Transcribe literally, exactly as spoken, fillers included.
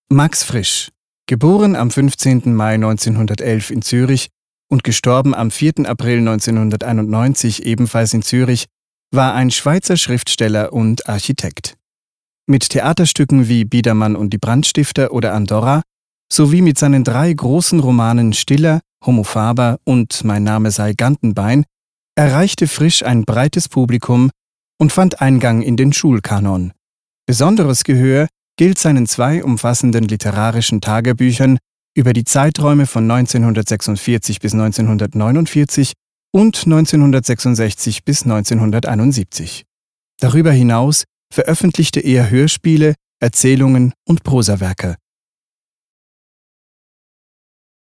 Max Frisch, geboren am fünfzehnten Mai neunzehnhundertelf in Zürich und gestorben am vierten April neunzehnhunderteinundneunzig ebenfalls in Zürich, war ein Schweizer Schriftsteller und Architekt. Mit Theaterstücken wie Biedermann und die Brandstifter oder Andorra sowie mit seinen drei großen Romanen Stiller, Homo Faber und Mein Name sei Gantenbein erreichte Frisch ein breites Publikum und fand Eingang in den Schulkanon. Besonderes Gehör gilt seinen zwei umfassenden literarischen Tagebüchern über die Zeiträume von neunzehnhundertsechsundvierzig bis neunzehnhundertneunundvierzig und neunzehnhundertsechsundsechzig bis neunzehnhunderteinundsiebzig. Darüber hinaus veröffentlichte er Hörspiele, Erzählungen und Prosawerke.